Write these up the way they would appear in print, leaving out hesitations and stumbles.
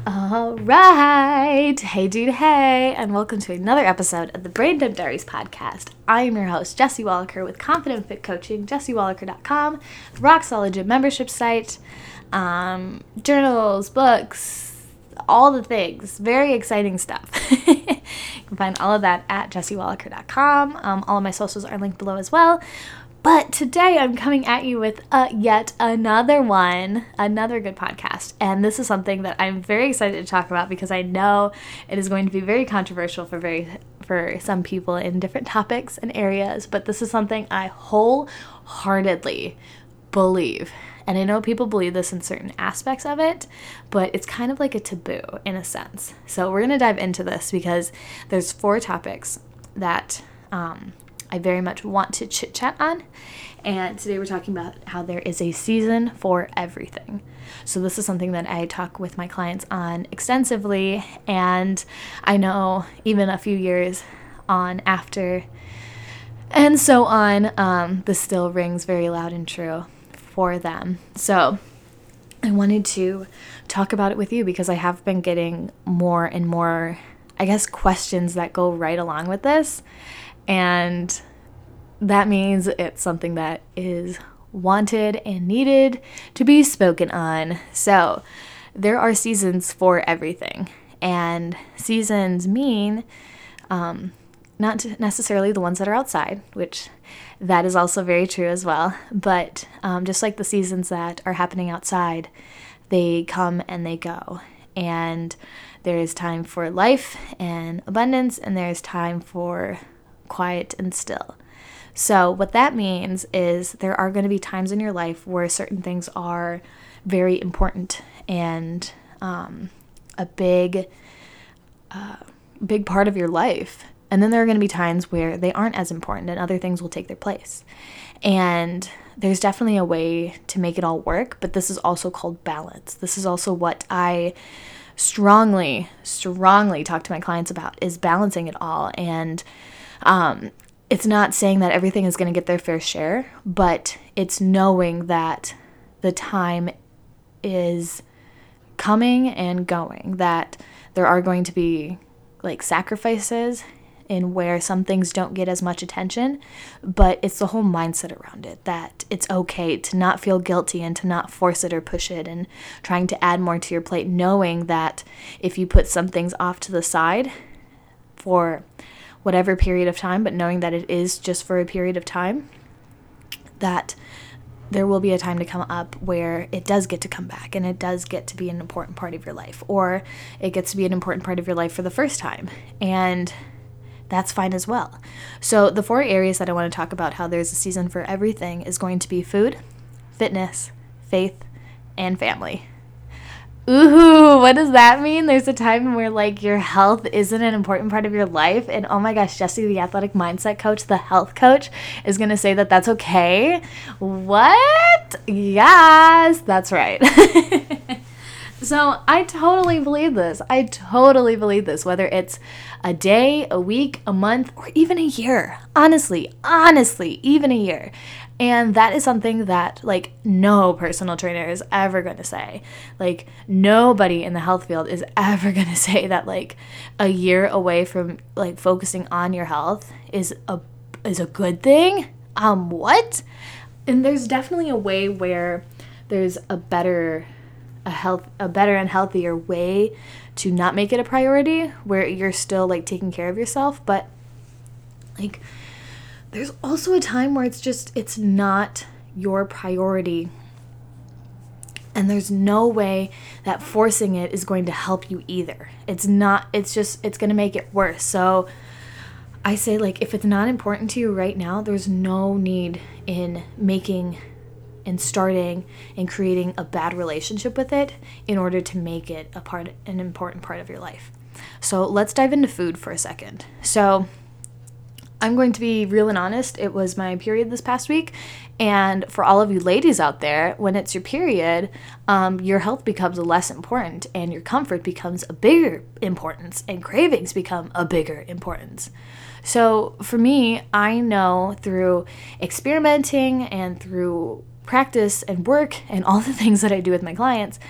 All right. Hey, dude, hey, and welcome to another episode of the Brain Dump Diaries podcast. I am your host, Jessie Wallaker with Confident Fit Coaching, jessiewallaker.com, rock solid gym membership site, journals, books, all the things. Very exciting stuff. You can find all of that at jessiewallaker.com. All of my socials are linked below as well. But today I'm coming at you with yet another good podcast. And this is something that I'm very excited to talk about because I know it is going to be very controversial for some people in different topics and areas. But this is something I wholeheartedly believe. And I know people believe this in certain aspects of it, but it's kind of like a taboo in a sense. So we're going to dive into this because there's 4 topics that I very much want to chit-chat on, and today we're talking about how there is a season for everything. So this is something that I talk with my clients on extensively, and I know even a few years on after and so on, this still rings very loud and true for them. So I wanted to talk about it with you because I have been getting more and more, I guess, questions that go right along with this. And that means it's something that is wanted and needed to be spoken on. So there are seasons for everything. And seasons mean not necessarily the ones that are outside, which that is also very true as well. But just like the seasons that are happening outside, they come and they go. And there is time for life and abundance, and there is time for quiet and still. So what that means is there are going to be times in your life where certain things are very important and a big part of your life. And then there are going to be times where they aren't as important and other things will take their place. And there's definitely a way to make it all work, but this is also called balance. This is also what I strongly talk to my clients about, is balancing it all. And it's not saying that everything is going to get their fair share, but it's knowing that the time is coming and going, that there are going to be like sacrifices in where some things don't get as much attention, but it's the whole mindset around it, that it's okay to not feel guilty and to not force it or push it and trying to add more to your plate, knowing that if you put some things off to the side for whatever period of time, but knowing that it is just for a period of time, that there will be a time to come up where it does get to come back and it does get to be an important part of your life, or it gets to be an important part of your life for the first time. And that's fine as well. So the 4 areas that I want to talk about how there's a season for everything is going to be food, fitness, faith, and family. Ooh, what does that mean? There's a time where like your health isn't an important part of your life, and oh my gosh, Jessie, the athletic mindset coach, the health coach, is going to say that that's okay? What? Yes, that's right. So I totally believe this. Whether it's a day, a week, a month, or even a year. Honestly, even a year. And that is something that, like, no personal trainer is ever going to say. Like, nobody in the health field is ever going to say that, like, a year away from, like, focusing on your health is a good thing. What? And there's definitely a way where there's a better and healthier way to not make it a priority, where you're still, like, taking care of yourself, but, like, there's also a time where it's not your priority, and there's no way that forcing it is going to help you either. It's going to make it worse. So I say, like, if it's not important to you right now, there's no need in making and starting and creating a bad relationship with it in order to make it an important part of your life. So let's dive into food for a second. So I'm going to be real and honest. It was my period this past week. And for all of you ladies out there, when it's your period, your health becomes less important and your comfort becomes a bigger importance and cravings become a bigger importance. So for me, I know through experimenting and through practice and work and all the things that I do with my clients,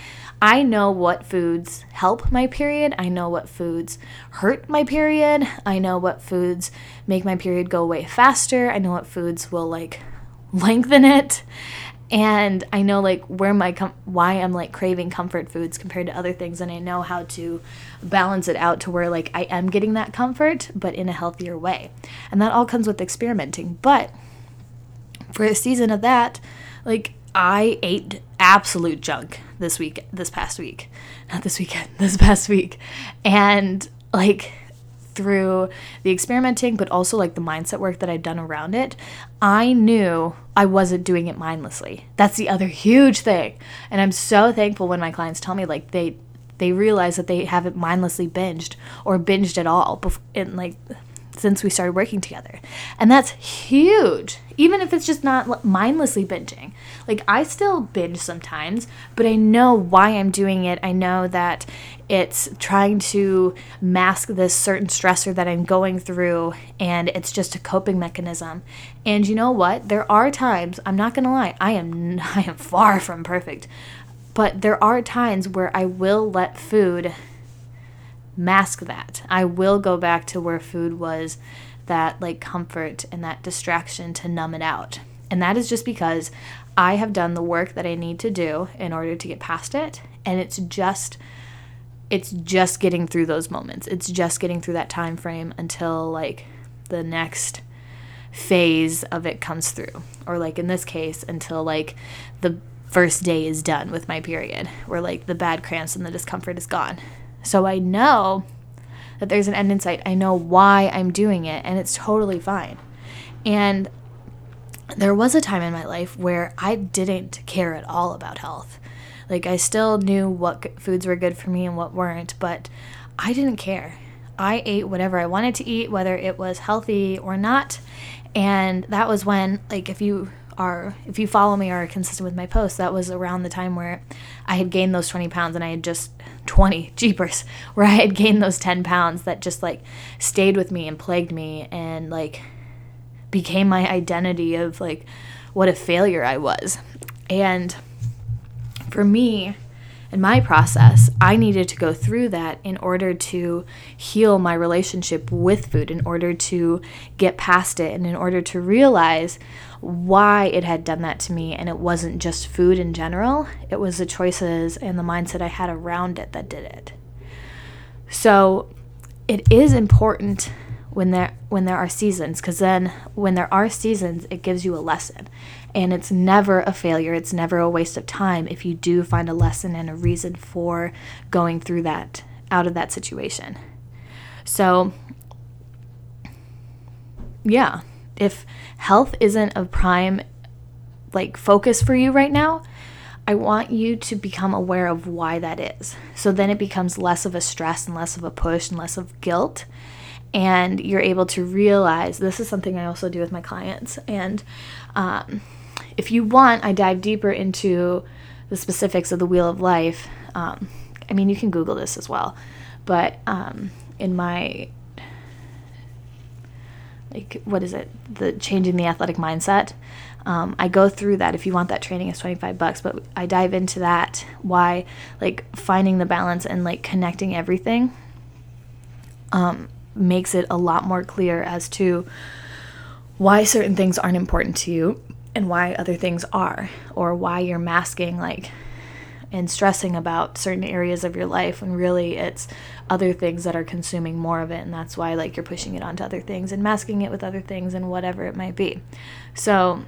I know what foods help my period. I know what foods hurt my period. I know what foods make my period go away faster. I know what foods will like lengthen it. And I know like why I'm like craving comfort foods compared to other things, and I know how to balance it out to where like I am getting that comfort but in a healthier way. And that all comes with experimenting. But for a season of that, like I ate absolute junk this past week. And like through the experimenting, but also like the mindset work that I've done around it, I knew I wasn't doing it mindlessly. That's the other huge thing. And I'm so thankful when my clients tell me like they realize that they haven't mindlessly binged or binged at all since we started working together. And that's huge. Even if it's just not mindlessly binging. Like I still binge sometimes, but I know why I'm doing it. I know that it's trying to mask this certain stressor that I'm going through, and it's just a coping mechanism. And you know what? There are times, I'm not going to lie, I am far from perfect. But there are times where I will let food mask that. I will go back to where food was that like comfort and that distraction to numb it out. And that is just because I have done the work that I need to do in order to get past it. And it's just getting through those moments. It's just getting through that time frame until like the next phase of it comes through. Or like in this case, until like the first day is done with my period, where like the bad cramps and the discomfort is gone. So I know that there's an end in sight. I know why I'm doing it, and it's totally fine. And there was a time in my life where I didn't care at all about health. Like I still knew what foods were good for me and what weren't, but I didn't care. I ate whatever I wanted to eat, whether it was healthy or not. And that was when, like, if you follow me or are consistent with my posts, that was around the time where I had gained those 20 pounds, and I had just 20 jeepers, where I had gained those 10 pounds that just like stayed with me and plagued me and like became my identity of like what a failure I was. And for me, in my process, I needed to go through that in order to heal my relationship with food, in order to get past it, and in order to realize why it had done that to me. And it wasn't just food in general. It was the choices and the mindset I had around it that did it. So it is important when there are seasons, because then when there are seasons, it gives you a lesson. And it's never a failure. It's never a waste of time if you do find a lesson and a reason for going through that, out of that situation. So, yeah, if health isn't a prime like focus for you right now, I want you to become aware of why that is. So then it becomes less of a stress and less of a push and less of guilt. And you're able to realize, this is something I also do with my clients. And if you want, I dive deeper into the specifics of the Wheel of Life. I mean, you can Google this as well. But in my, like, what is it? The Changing the Athletic Mindset. I go through that. If you want that training, it's $25, but I dive into that, why, like, finding the balance and, like, connecting everything makes it a lot more clear as to why certain things aren't important to you and why other things are, or why you're masking, like, and stressing about certain areas of your life when really it's other things that are consuming more of it, and that's why, like, you're pushing it onto other things and masking it with other things and whatever it might be. So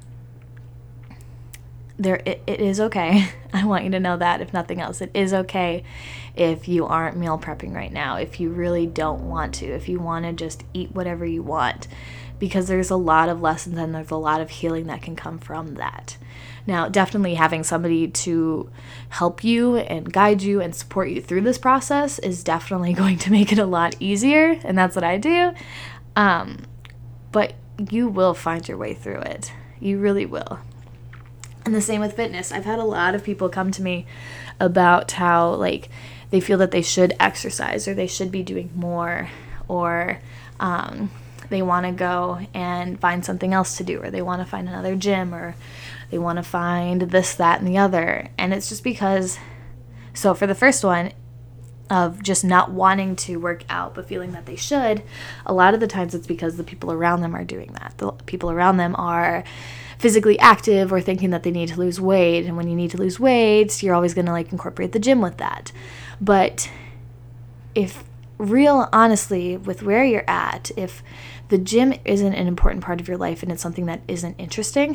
it is okay. I want you to know that, if nothing else. It is okay if you aren't meal prepping right now, if you really don't want to, if you want to just eat whatever you want, because there's a lot of lessons and there's a lot of healing that can come from that. Now, definitely having somebody to help you and guide you and support you through this process is definitely going to make it a lot easier, and that's what I do. But you will find your way through it. You really will. And the same with fitness. I've had a lot of people come to me about how, like, they feel that they should exercise or they should be doing more, or they want to go and find something else to do, or they want to find another gym, or they want to find this, that, and the other. And it's just because So for the first one, of just not wanting to work out but feeling that they should, a lot of the times it's because the people around them are doing that. The people around them are physically active or thinking that they need to lose weight, and when you need to lose weight, you're always going to like incorporate the gym with that. But if honestly, with where you're at, if the gym isn't an important part of your life and it's something that isn't interesting,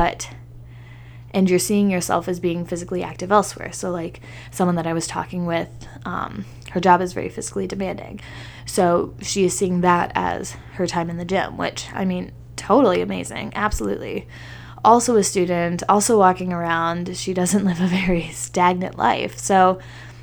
and you're seeing yourself as being physically active elsewhere. So like someone that I was talking with, her job is very physically demanding. So she is seeing that as her time in the gym, which, I mean, totally amazing. Absolutely. Also a student, also walking around. She doesn't live a very stagnant life. So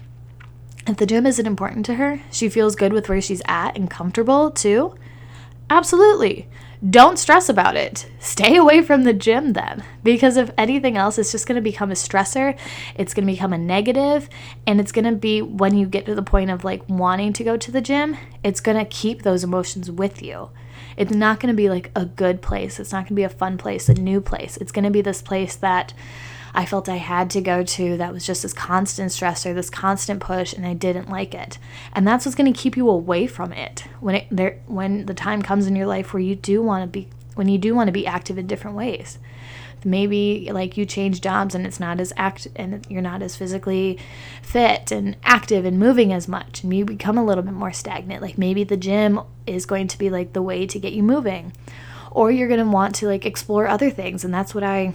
if the gym isn't important to her, she feels good with where she's at and comfortable too. Absolutely. Don't stress about it. Stay away from the gym then, because if anything else, it's just going to become a stressor. It's going to become a negative, and it's going to be when you get to the point of like wanting to go to the gym, it's going to keep those emotions with you. It's not going to be like a good place. It's not going to be a fun place, a new place. It's going to be this place that I felt I had to go to that was just this constant stressor, this constant push, and I didn't like it. And that's what's going to keep you away from it when the time comes in your life where you do want to be active in different ways. Maybe like you change jobs and it's not as and you're not as physically fit and active and moving as much, and you become a little bit more stagnant. Like maybe the gym is going to be like the way to get you moving, or you're going to want to like explore other things. And that's what I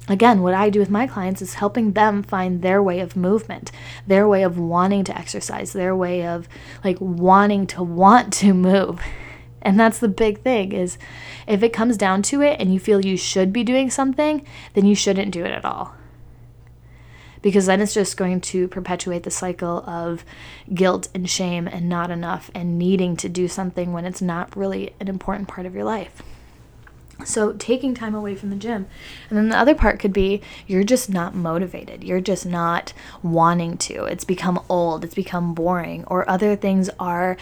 do with my clients, is helping them find their way of movement, their way of wanting to exercise, their way of like wanting to want to move. And that's the big thing, is if it comes down to it and you feel you should be doing something, then you shouldn't do it at all. Because then it's just going to perpetuate the cycle of guilt and shame and not enough and needing to do something when it's not really an important part of your life. So taking time away from the gym. And then the other part could be you're just not motivated. You're just not wanting to. It's become old. It's become boring. Or other things are,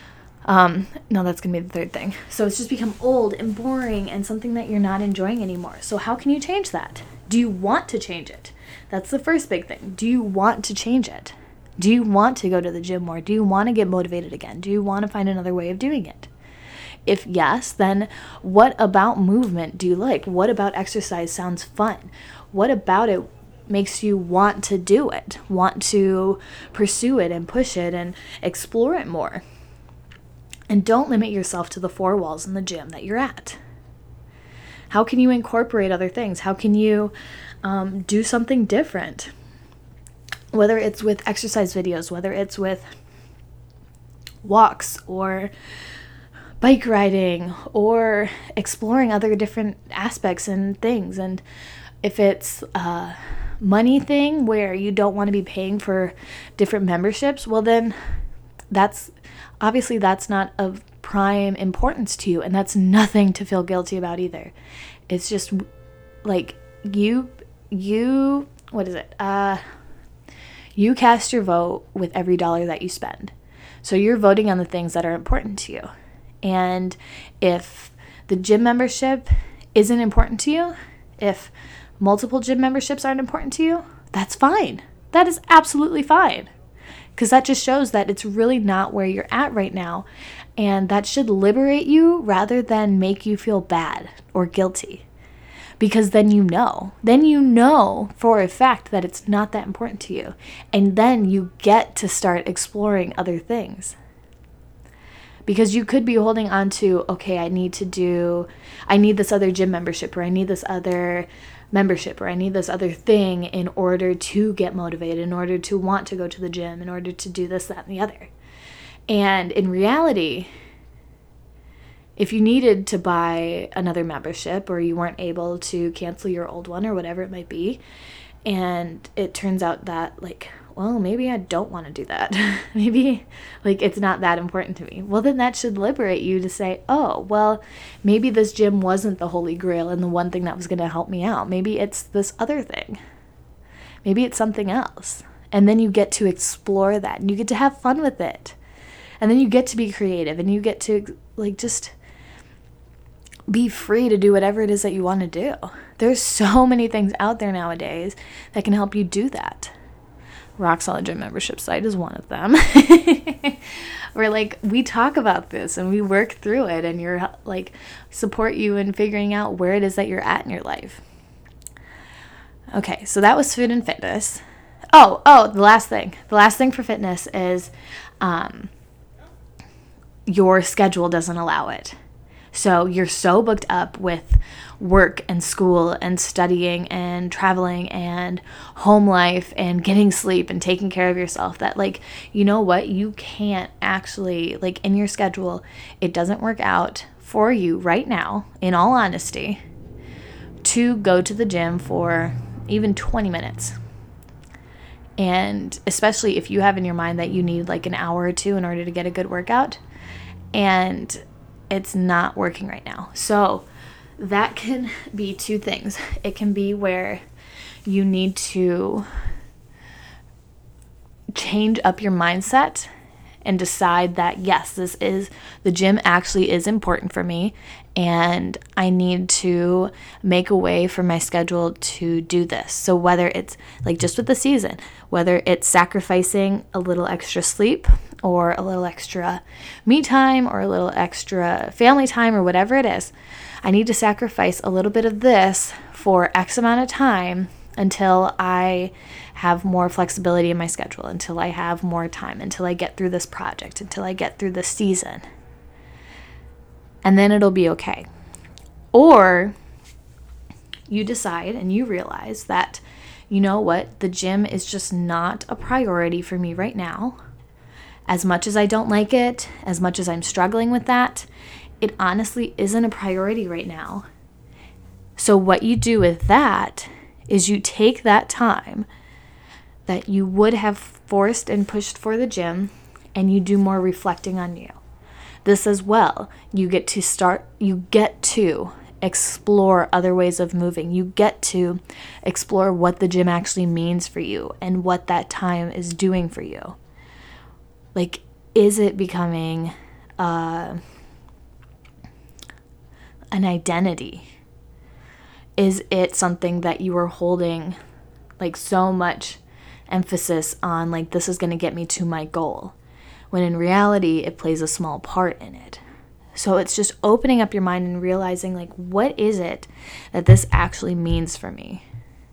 no, that's going to be the third thing. So it's just become old and boring and something that you're not enjoying anymore. So how can you change that? Do you want to change it? That's the first big thing. Do you want to change it? Do you want to go to the gym more? Do you want to get motivated again? Do you want to find another way of doing it? If yes, then what about movement do you like? What about exercise sounds fun? What about it makes you want to do it, want to pursue it and push it and explore it more? And don't limit yourself to the four walls in the gym that you're at. How can you incorporate other things? How can you do something different? Whether it's with exercise videos, whether it's with walks or bike riding or exploring other different aspects and things. And if it's a money thing where you don't want to be paying for different memberships, well then that's not of prime importance to you, and that's nothing to feel guilty about either. It's just like you cast your vote with every dollar that you spend. So you're voting on the things that are important to you. And if the gym membership isn't important to you, if multiple gym memberships aren't important to you, that's fine. That is absolutely fine. Because that just shows that it's really not where you're at right now. And that should liberate you rather than make you feel bad or guilty. Because then you know for a fact that it's not that important to you. And then you get to start exploring other things. Because you could be holding on to, okay, I need this other gym membership, or I need this other membership, or I need this other thing in order to get motivated, in order to want to go to the gym, in order to do this, that, and the other. And in reality, if you needed to buy another membership, or you weren't able to cancel your old one, or whatever it might be, and it turns out that well, maybe I don't want to do that. Maybe it's not that important to me. Well, then that should liberate you to say, oh, well, maybe this gym wasn't the holy grail and the one thing that was going to help me out. Maybe it's this other thing. Maybe it's something else. And then you get to explore that, and you get to have fun with it. And then you get to be creative, and you get to just be free to do whatever it is that you want to do. There's so many things out there nowadays that can help you do that. Rock Solid Gym membership site is one of them. Where like we talk about this and we work through it, and you're like support you in figuring out where it is that you're at in your life. Okay, so that was food and fitness. The last thing. The last thing for fitness is your schedule doesn't allow it. So you're so booked up with work and school and studying and traveling and home life and getting sleep and taking care of yourself that like, you know what, you can't actually, like in your schedule, it doesn't work out for you right now, in all honesty, to go to the gym for even 20 minutes. And especially if you have in your mind that you need like an hour or two in order to get a good workout, and it's not working right now. So that can be two things. It can be where you need to change up your mindset and decide that, yes, the gym actually is important for me, and I need to make a way for my schedule to do this. So whether it's like just with the season, whether it's sacrificing a little extra sleep or a little extra me time or a little extra family time or whatever it is, I need to sacrifice a little bit of this for X amount of time until I have more flexibility in my schedule, until I have more time, until I get through this project, until I get through this season. And then it'll be okay. Or you decide and you realize that, you know what, the gym is just not a priority for me right now. As much as I don't like it, as much as I'm struggling with that, it honestly isn't a priority right now. So what you do with that is you take that time that you would have forced and pushed for the gym, and you do more reflecting on you. This as well, you get to explore other ways of moving. You get to explore what the gym actually means for you and what that time is doing for you. Like, is it becoming an identity? Is it something that you are holding like so much emphasis on, like this is going to get me to my goal, when in reality it plays a small part in it? So it's just opening up your mind and realizing, like, what is it that this actually means for me?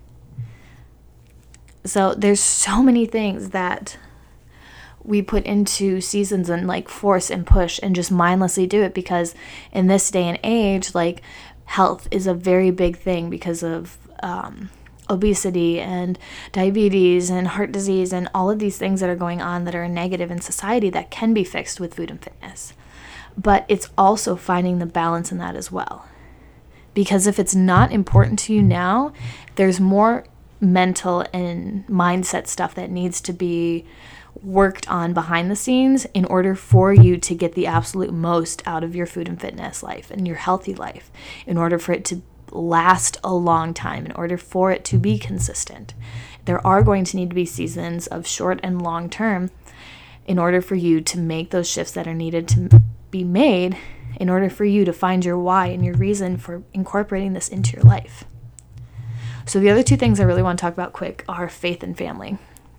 So there's so many things that we put into seasons and like force and push and just mindlessly do it, because in this day and age, like, health is a very big thing because of obesity and diabetes and heart disease and all of these things that are going on that are negative in society that can be fixed with food and fitness. But it's also finding the balance in that as well. Because if it's not important to you now, there's more mental and mindset stuff that needs to be worked on behind the scenes in order for you to get the absolute most out of your food and fitness life and your healthy life, in order for it to last a long time, in order for it to be consistent. There are going to need to be seasons of short and long term in order for you to make those shifts that are needed to be made, in order for you to find your why and your reason for incorporating this into your life. So the other two things I really want to talk about quick are faith and family.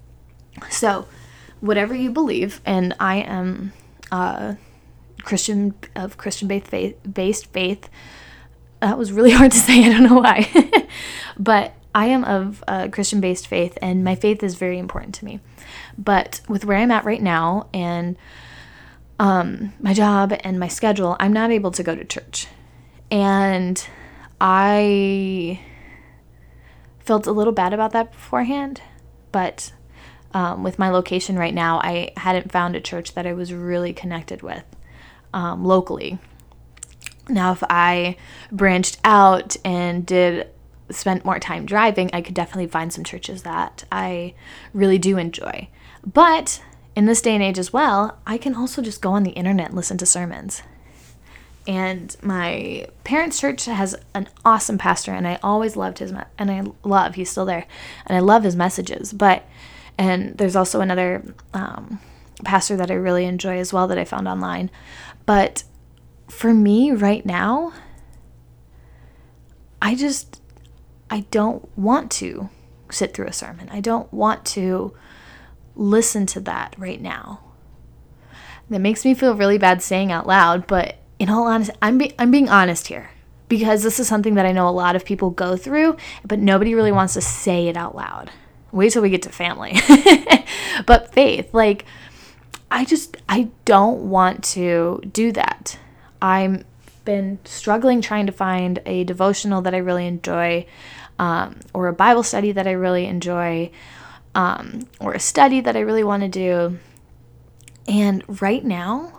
So whatever you believe, and I am Christian-based faith. That was really hard to say. I don't know why. But I am of Christian-based faith, and my faith is very important to me. But with where I'm at right now and my job and my schedule, I'm not able to go to church. And I felt a little bad about that beforehand, but with my location right now, I hadn't found a church that I was really connected with locally. Now, if I branched out and spent more time driving, I could definitely find some churches that I really do enjoy. But in this day and age as well, I can also just go on the internet and listen to sermons. And my parents' church has an awesome pastor, and I always loved he's still there, and I love his messages. And there's also another pastor that I really enjoy as well that I found online. But for me right now, I don't want to sit through a sermon. I don't want to listen to that right now. That makes me feel really bad saying out loud, but in all honesty, I'm being honest here, because this is something that I know a lot of people go through, but nobody really wants to say it out loud. Wait till we get to family. But faith, like, I don't want to do that. I'm been struggling trying to find a devotional that I really enjoy, or a Bible study that I really enjoy, or a study that I really want to do. And right now,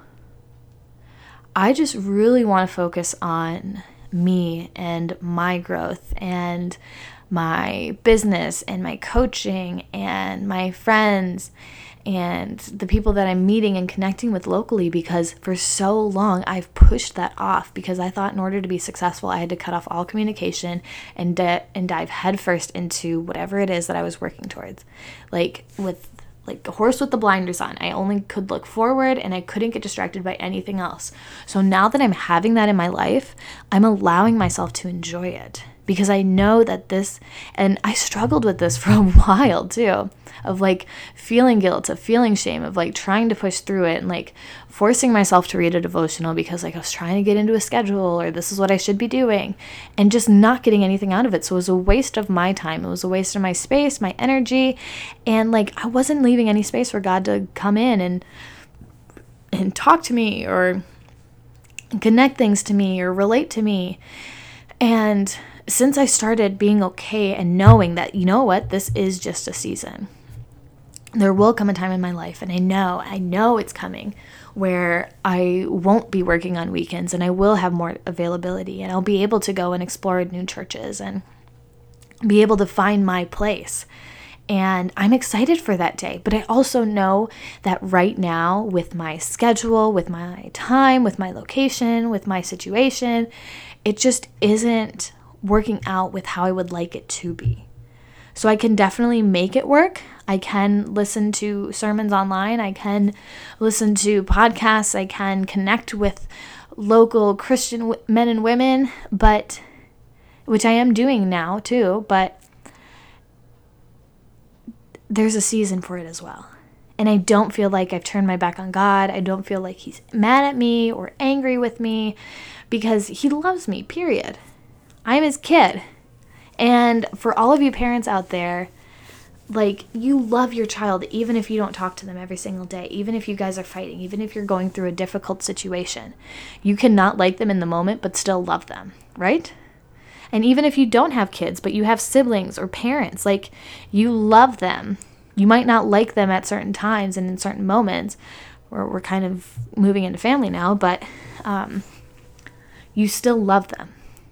I just really want to focus on me and my growth and my business and my coaching and my friends and the people that I'm meeting and connecting with locally, because for so long I've pushed that off because I thought in order to be successful I had to cut off all communication and dive headfirst into whatever it is that I was working towards. Like a horse with the blinders on. I only could look forward and I couldn't get distracted by anything else. So now that I'm having that in my life, I'm allowing myself to enjoy it, because I know that this, and I struggled with this for a while too, of like feeling guilt, of feeling shame, of like trying to push through it and like forcing myself to read a devotional because like I was trying to get into a schedule, or this is what I should be doing, and just not getting anything out of it. So it was a waste of my time. It was a waste of my space, my energy, and like I wasn't leaving any space for God to come in and talk to me or connect things to me or relate to me. And since I started being okay and knowing that, you know what, this is just a season. There will come a time in my life, and I know it's coming, where I won't be working on weekends and I will have more availability and I'll be able to go and explore new churches and be able to find my place. And I'm excited for that day. But I also know that right now, with my schedule, with my time, with my location, with my situation, it just isn't working out with how I would like it to be. So I can definitely make it work. I can listen to sermons online. I can listen to podcasts. I can connect with local Christian men and women, but which I am doing now too, but there's a season for it as well. And I don't feel like I've turned my back on God. I don't feel like he's mad at me or angry with me, because he loves me, period. I'm his kid. And for all of you parents out there, like, you love your child even if you don't talk to them every single day, even if you guys are fighting, even if you're going through a difficult situation. You cannot like them in the moment, but still love them, right? And even if you don't have kids, but you have siblings or parents, like, you love them. You might not like them at certain times and in certain moments. We're kind of moving into family now, but you still love them.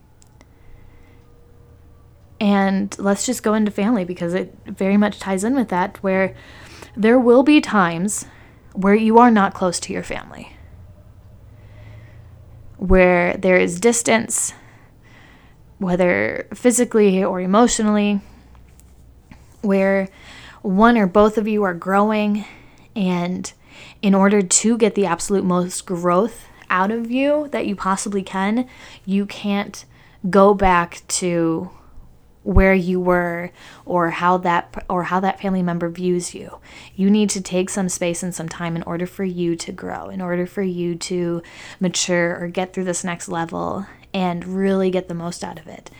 And let's just go into family, because it very much ties in with that, where there will be times where you are not close to your family, where there is distance, whether physically or emotionally, where one or both of you are growing, and in order to get the absolute most growth out of you that you possibly can, you can't go back to where you were or how that family member views you. You need to take some space and some time in order for you to grow, in order for you to mature or get through this next level and really get the most out of it.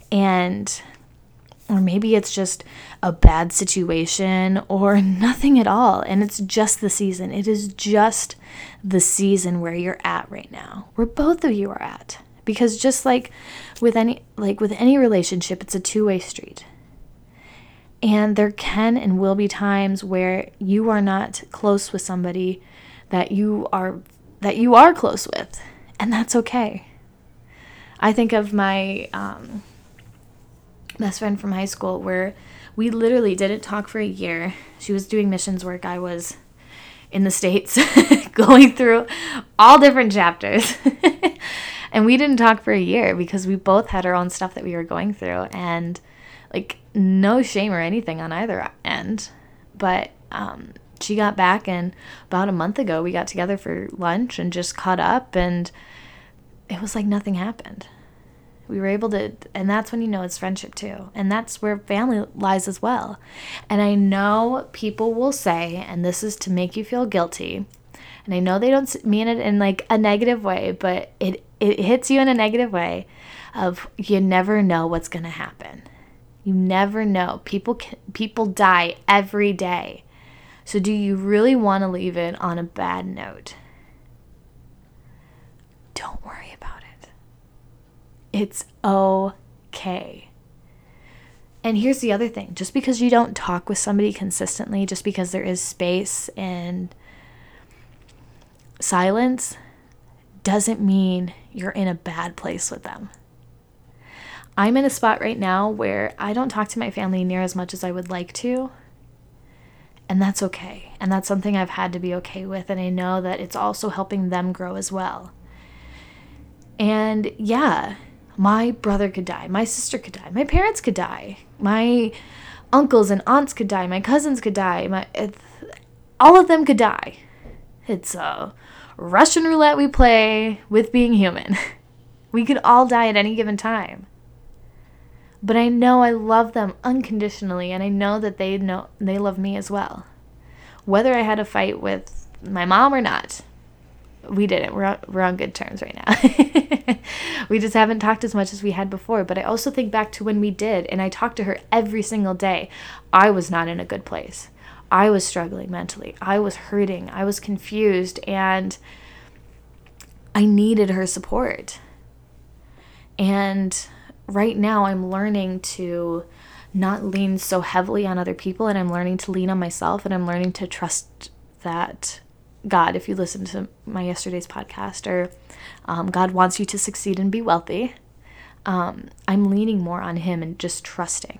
Or maybe it's just a bad situation or nothing at all, and it's just the season. It is just the season where you're at right now, where both of you are at. Because just like with any relationship, it's a two-way street. And there can and will be times where you are not close with somebody that you are close with, and that's okay. I think of my best friend from high school, where we literally didn't talk for a year. She was doing missions work. I was in the States going through all different chapters. And we didn't talk for a year because we both had our own stuff that we were going through, and like, no shame or anything on either end. But she got back, and about a month ago we got together for lunch and just caught up, and it was like nothing happened. We were able to, and that's when you know it's friendship too. And that's where family lies as well. And I know people will say, and this is to make you feel guilty, and I know they don't mean it in like a negative way, but it hits you in a negative way of you never know what's going to happen. You never know. People die every day. So do you really want to leave it on a bad note? Don't worry about it. It's okay. And here's the other thing. Just because you don't talk with somebody consistently, just because there is space and silence, doesn't mean you're in a bad place with them. I'm in a spot right now where I don't talk to my family near as much as I would like to. And that's okay. And that's something I've had to be okay with. And I know that it's also helping them grow as well. And yeah, my brother could die. My sister could die. My parents could die. My uncles and aunts could die. My cousins could die. All of them could die. It's a Russian roulette we play with being human. We could all die at any given time. But I know I love them unconditionally, and I know that they love me as well. Whether I had a fight with my mom or not, we didn't. We're on good terms right now. We just haven't talked as much as we had before. But I also think back to when we did, and I talked to her every single day. I was not in a good place. I was struggling mentally. I was hurting. I was confused, and I needed her support. And right now I'm learning to not lean so heavily on other people, and I'm learning to lean on myself, and I'm learning to trust that God, if you listen to my yesterday's podcast, or God wants you to succeed and be wealthy, I'm leaning more on him and just trusting.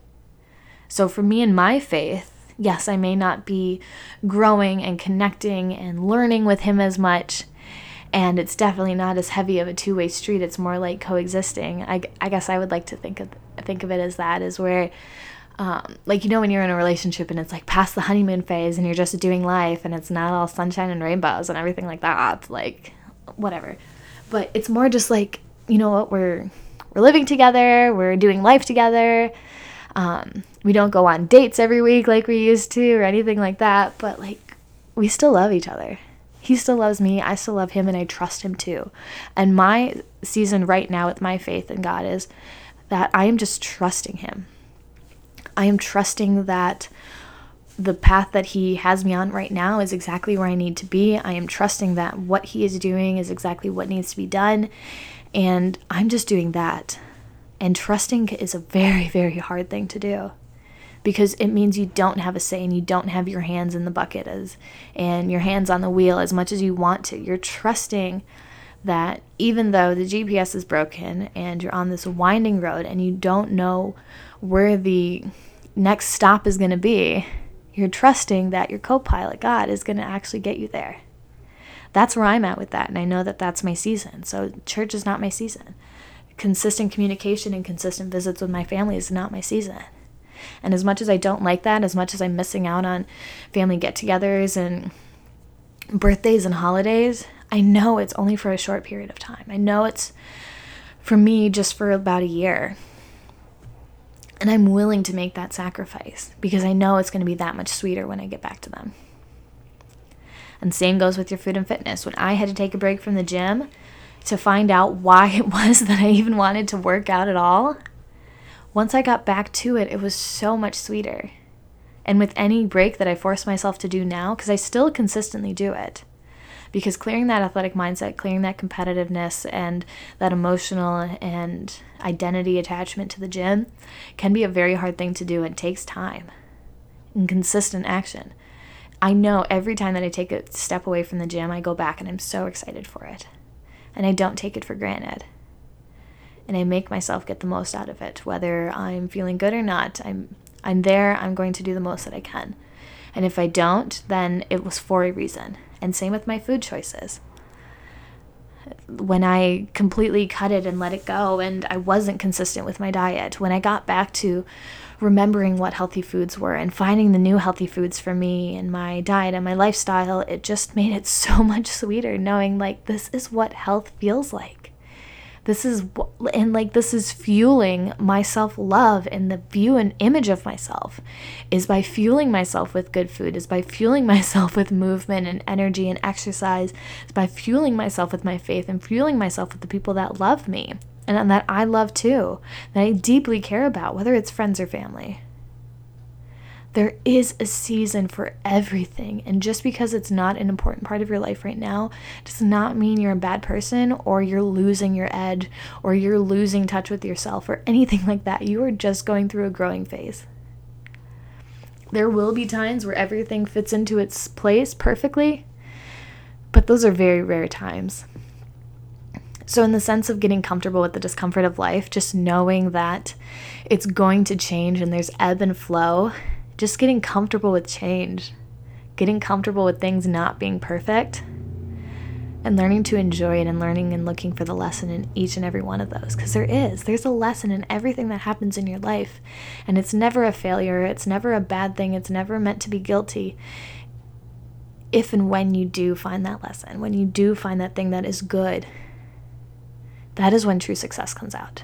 So for me in my faith, yes, I may not be growing and connecting and learning with him as much, and it's definitely not as heavy of a two-way street. It's more like coexisting. I guess I would like to think of it as that, is where like, you know, when you're in a relationship and it's like past the honeymoon phase and you're just doing life and it's not all sunshine and rainbows and everything like that, like whatever. But it's more just like, you know what, we're living together, we're doing life together. We don't go on dates every week like we used to or anything like that, but like we still love each other. He still loves me, I still love him, and I trust him too. And my season right now with my faith in God is that I am just trusting him. I am trusting that the path that he has me on right now is exactly where I need to be. I am trusting that what he is doing is exactly what needs to be done. And I'm just doing that. And trusting is a very, very hard thing to do, because it means you don't have a say and you don't have your hands in the bucket and your hands on the wheel as much as you want to. You're trusting that even though the GPS is broken and you're on this winding road and you don't know where the next stop is going to be, you're trusting that your co-pilot, God, is going to actually get you there. That's where I'm at with that, and I know that that's my season. So church is not my season. Consistent communication and consistent visits with my family is not my season. And as much as I don't like that, as much as I'm missing out on family get-togethers and birthdays and holidays, I know it's only for a short period of time. I know it's, for me, just for about a year. And I'm willing to make that sacrifice because I know it's going to be that much sweeter when I get back to them. And same goes with your food and fitness. When I had to take a break from the gym to find out why it was that I even wanted to work out at all, once I got back to it, it was so much sweeter. And with any break that I force myself to do now, because I still consistently do it, because clearing that athletic mindset, clearing that competitiveness and that emotional and identity attachment to the gym can be a very hard thing to do and takes time and consistent action. I know every time that I take a step away from the gym, I go back and I'm so excited for it. And I don't take it for granted. And I make myself get the most out of it, whether I'm feeling good or not. I'm there, I'm going to do the most that I can. And if I don't, then it was for a reason. And same with my food choices. When I completely cut it and let it go and I wasn't consistent with my diet, when I got back to remembering what healthy foods were and finding the new healthy foods for me and my diet and my lifestyle, it just made it so much sweeter knowing like this is what health feels like. This is fueling my self-love, and the view and image of myself is by fueling myself with good food, is by fueling myself with movement and energy and exercise, is by fueling myself with my faith and fueling myself with the people that love me and that I love too, that I deeply care about, whether it's friends or family. There is a season for everything, and just because it's not an important part of your life right now does not mean you're a bad person, or you're losing your edge, or you're losing touch with yourself, or anything like that. You are just going through a growing phase. There will be times where everything fits into its place perfectly, but those are very rare times. So in the sense of getting comfortable with the discomfort of life, just knowing that it's going to change and there's ebb and flow, just getting comfortable with change, getting comfortable with things not being perfect, and learning to enjoy it, and learning and looking for the lesson in each and every one of those. Because there's a lesson in everything that happens in your life. And it's never a failure. It's never a bad thing. It's never meant to be guilty. If and when you do find that lesson, when you do find that thing that is good, that is when true success comes out.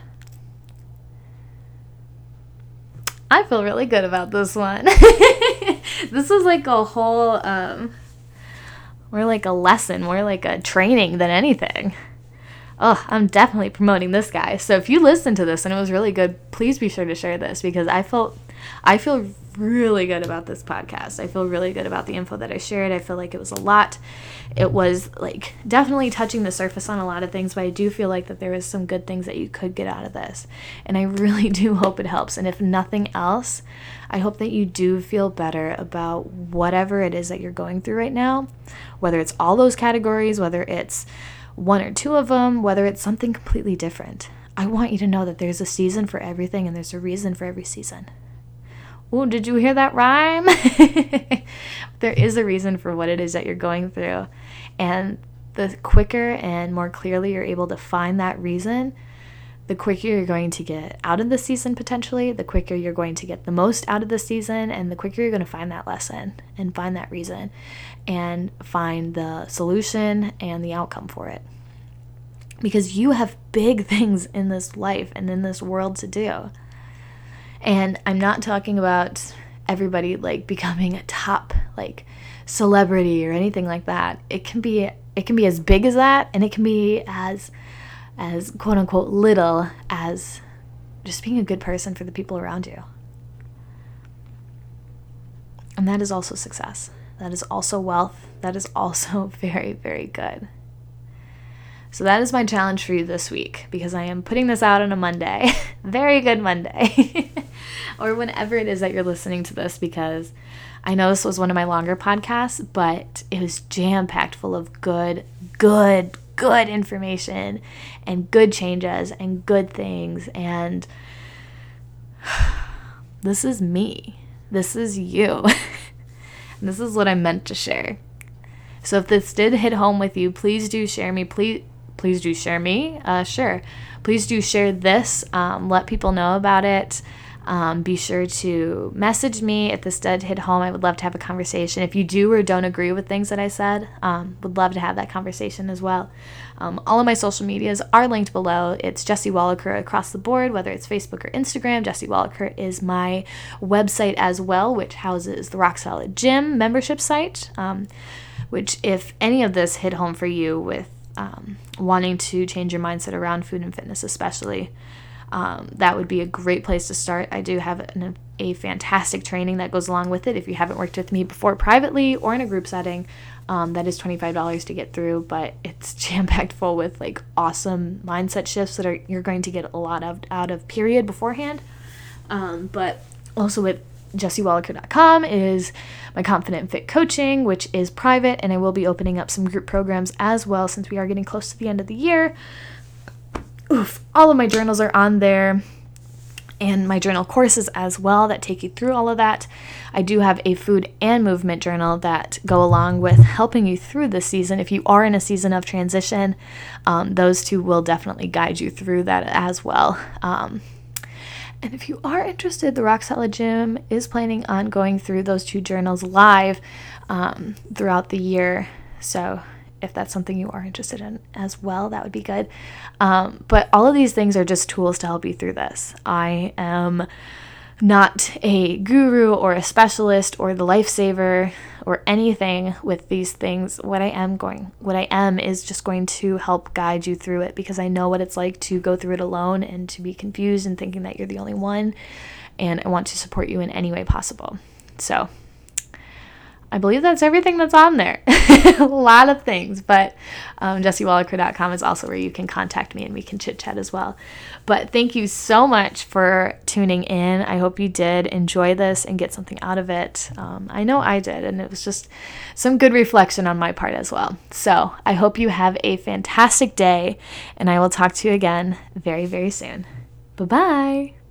I feel really good about this one. This was like a whole, more like a lesson, more like a training than anything. Oh, I'm definitely promoting this guy. So if you listen to this and it was really good, please be sure to share this, because I feel really good about this podcast. I feel really good about the info that I shared. I feel like it was a lot. It was like definitely touching the surface on a lot of things, but I do feel like that there is some good things that you could get out of this. And I really do hope it helps. And if nothing else, I hope that you do feel better about whatever it is that you're going through right now, whether it's all those categories, whether it's one or two of them, whether it's something completely different. I want you to know that there's a season for everything, and there's a reason for every season. Oh, did you hear that rhyme? There is a reason for what it is that you're going through. And the quicker and more clearly you're able to find that reason, the quicker you're going to get out of the season potentially, the quicker you're going to get the most out of the season, and the quicker you're going to find that lesson and find that reason and find the solution and the outcome for it. Because you have big things in this life and in this world to do. And I'm not talking about everybody like becoming a top like celebrity or anything like that. It can be as big as that, and it can be as quote unquote little as just being a good person for the people around you. And that is also success. That is also wealth. That is also very, very good. So that is my challenge for you this week, because I am putting this out on a Monday. Very good Monday. Or whenever it is that you're listening to this, because I know this was one of my longer podcasts, but it was jam-packed full of good information and good changes and good things. And this is me. This is you. And this is what I meant to share. So if this did hit home with you, please do share me. Please do share me. Sure. Please do share this. Let people know about it. Be sure to message me if this did hit home. I would love to have a conversation. If you do or don't agree with things that I said, would love to have that conversation as well. All of my social medias are linked below. It's Jessie Wallaker across the board, whether it's Facebook or Instagram. Jessie Wallaker is my website as well, which houses the Rock Solid Gym membership site, which if any of this hit home for you with wanting to change your mindset around food and fitness especially, that would be a great place to start. I do have a fantastic training that goes along with it. If you haven't worked with me before privately or in a group setting, that is $25 to get through, but it's jam-packed full with like awesome mindset shifts that you're going to get a lot of out of period beforehand. But also with JessieWallaker.com is my Confident and Fit coaching, which is private, and I will be opening up some group programs as well since we are getting close to the end of the year. All of my journals are on there, and my journal courses as well that take you through all of that. I do have a food and movement journal that go along with helping you through this season. If you are in a season of transition, those two will definitely guide you through that as well. And if you are interested, the Rock Solid Gym is planning on going through those two journals live throughout the year. So if that's something you are interested in as well, that would be good. But all of these things are just tools to help you through this. I am not a guru or a specialist or the lifesaver or anything with these things. What I am is just going to help guide you through it, because I know what it's like to go through it alone and to be confused and thinking that you're the only one, and I want to support you in any way possible. So I believe that's everything that's on there. A lot of things, but JessieWalliker.com is also where you can contact me and we can chit chat as well. But thank you so much for tuning in. I hope you did enjoy this and get something out of it. I know I did, and it was just some good reflection on my part as well. So I hope you have a fantastic day, and I will talk to you again very, very soon. Bye-bye.